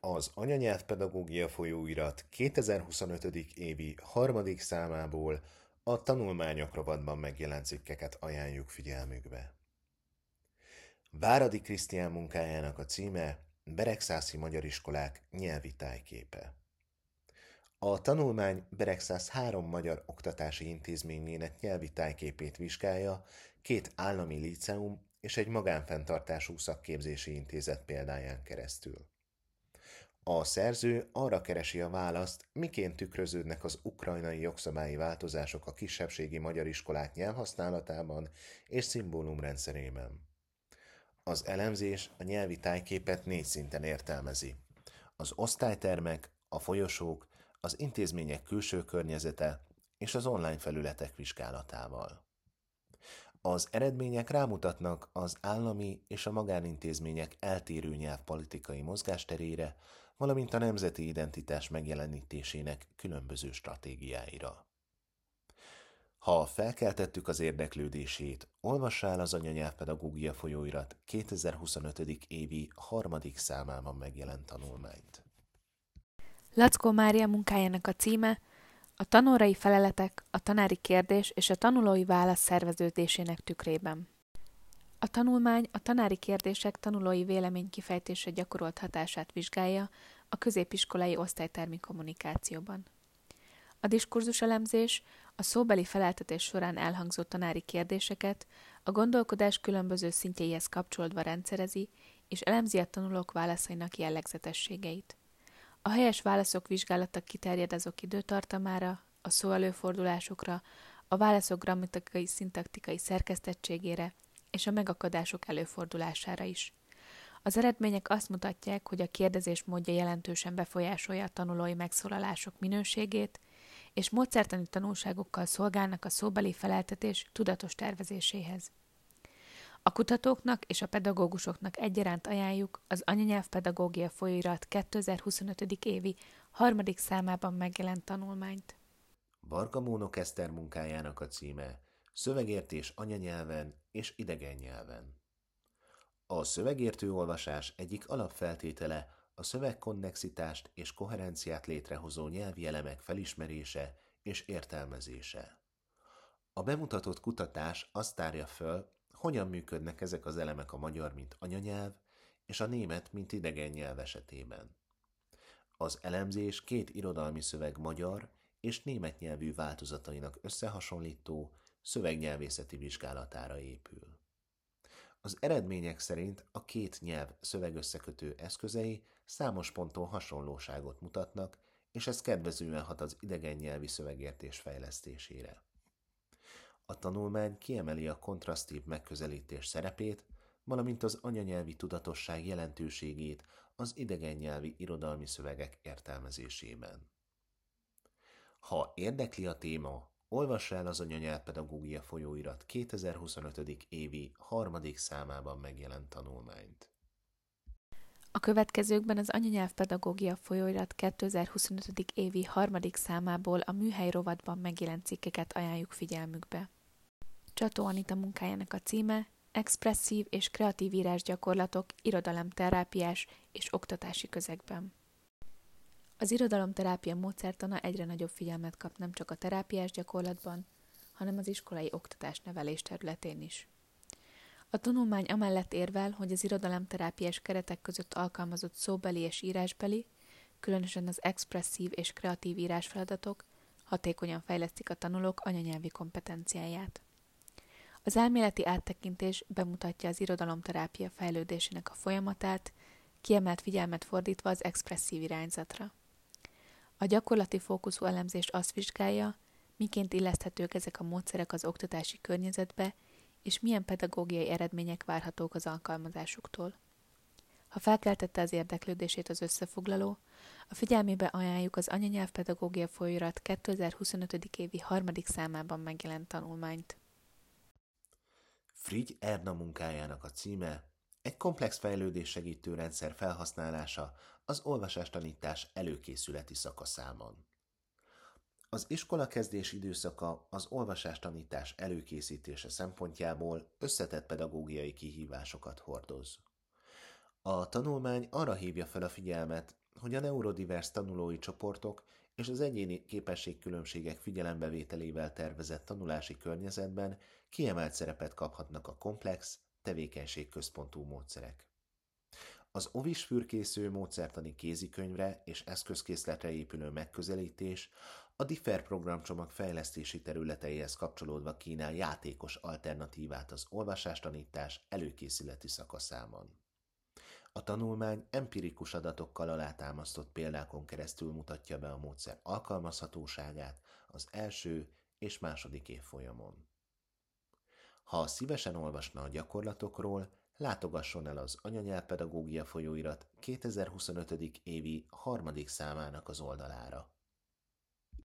Az Anyanyelvpedagógia folyóirat 2025. évi harmadik számából a tanulmányok rovatban megjelent cikkeket ajánljuk figyelmükbe. Váradi Krisztián munkájának a címe Beregszászi magyar iskolák nyelvi tájképe. A tanulmány Beregszász 3 magyar oktatási intézményének nyelvi tájképét vizsgálja 2 állami líceum és egy magánfenntartású szakképzési intézet példáján keresztül. A szerző arra keresi a választ, miként tükröződnek az ukrajnai jogszabályi változások a kisebbségi magyar iskolák nyelvhasználatában és szimbólumrendszerében. Az elemzés a nyelvi tájképet 4 szinten értelmezi. Az osztálytermek, a folyosók, az intézmények külső környezete és az online felületek vizsgálatával. Az eredmények rámutatnak az állami és a magánintézmények eltérő nyelvpolitikai mozgásterére, valamint a nemzeti identitás megjelenítésének különböző stratégiáira. Ha felkeltettük az érdeklődését, olvassa el az Anyanyelvpedagógia folyóirat 2025. évi harmadik számában megjelent tanulmányt. Laczkó Mária munkájának a címe a tanórai feleletek, a tanári kérdés és a tanulói válasz szerveződésének tükrében. A tanulmány a tanári kérdések tanulói véleménykifejtésre gyakorolt hatását vizsgálja a középiskolai osztálytermi kommunikációban. A diskurzuselemzés a szóbeli feleltetés során elhangzó tanári kérdéseket a gondolkodás különböző szintjeihez kapcsolódva rendszerezi és elemzi a tanulók válaszainak jellegzetességeit. A helyes válaszok vizsgálata kiterjed azok időtartamára, a szóelőfordulásokra, a válaszok grammatikai, szintaktikai szerkesztettségére és a megakadások előfordulására is. Az eredmények azt mutatják, hogy a kérdezés módja jelentősen befolyásolja a tanulói megszólalások minőségét, és módszertani tanulságokkal szolgálnak a szóbeli feleltetés tudatos tervezéséhez. A kutatóknak és a pedagógusoknak egyaránt ajánljuk az Anyanyelvpedagógia folyóirat 2025. évi harmadik számában megjelent tanulmányt. Varga Mónok Eszter munkájának a címe Szövegértés anyanyelven és idegen nyelven. A szövegértő olvasás egyik alapfeltétele a szövegkonnexitást és koherenciát létrehozó nyelvi elemek felismerése és értelmezése. A bemutatott kutatás azt tárja föl, hogyan működnek ezek az elemek a magyar, mint anyanyelv, és a német, mint idegen nyelv esetében. Az elemzés 2 irodalmi szöveg magyar és német nyelvű változatainak összehasonlító szövegnyelvészeti vizsgálatára épül. Az eredmények szerint a 2 nyelv szövegösszekötő eszközei számos ponton hasonlóságot mutatnak, és ez kedvezően hat az idegen nyelvi szövegértés fejlesztésére. A tanulmány kiemeli a kontrasztív megközelítés szerepét, valamint az anyanyelvi tudatosság jelentőségét az idegen nyelvi irodalmi szövegek értelmezésében. Ha érdekli a téma, olvassa el az Anyanyelvpedagógia folyóirat 2025. évi harmadik számában megjelent tanulmányt. A következőkben az Anyanyelvpedagógia folyóirat 2025. évi harmadik számából a műhely rovatban megjelent cikkeket ajánljuk figyelmükbe. Csató Anita munkájának a címe Expresszív és kreatív írásgyakorlatok irodalomterápiás és oktatási közegben. Az irodalomterápia módszertana egyre nagyobb figyelmet kap nem csak a terápiás gyakorlatban, hanem az iskolai oktatás-nevelés területén is. A tanulmány amellett érvel, hogy az irodalomterápiás keretek között alkalmazott szóbeli és írásbeli, különösen az expresszív és kreatív írásfeladatok hatékonyan fejlesztik a tanulók anyanyelvi kompetenciáját. Az elméleti áttekintés bemutatja az irodalomterápia fejlődésének a folyamatát, kiemelt figyelmet fordítva az expresszív irányzatra. A gyakorlati fókuszú elemzés azt vizsgálja, miként illeszthetők ezek a módszerek az oktatási környezetbe, és milyen pedagógiai eredmények várhatók az alkalmazásuktól. Ha felkeltette az érdeklődését az összefoglaló, a figyelmébe ajánljuk az Anyanyelvpedagógia folyóirat 2025. évi harmadik számában megjelent tanulmányt. Frigy Erna munkájának a címe egy komplex fejlődés segítő rendszer felhasználása az olvasástanítás előkészületi szakaszában. Az iskolakezdés időszaka az olvasástanítás előkészítése szempontjából összetett pedagógiai kihívásokat hordoz. A tanulmány arra hívja fel a figyelmet, hogy a neurodivers tanulói csoportok és az egyéni képességkülönbségek figyelembevételével tervezett tanulási környezetben kiemelt szerepet kaphatnak a komplex, tevékenységközpontú módszerek. Az ovis fürkésző módszertani kézikönyvre és eszközkészletre épülő megközelítés a Differ programcsomag fejlesztési területeihez kapcsolódva kínál játékos alternatívát az olvasástanítás előkészületi szakaszában. A tanulmány empirikus adatokkal alátámasztott példákon keresztül mutatja be a módszer alkalmazhatóságát az első és második évfolyamon. Ha szívesen olvasna a gyakorlatokról, látogasson el az Anyanyelvpedagógia folyóirat 2025. évi 3. számának az oldalára.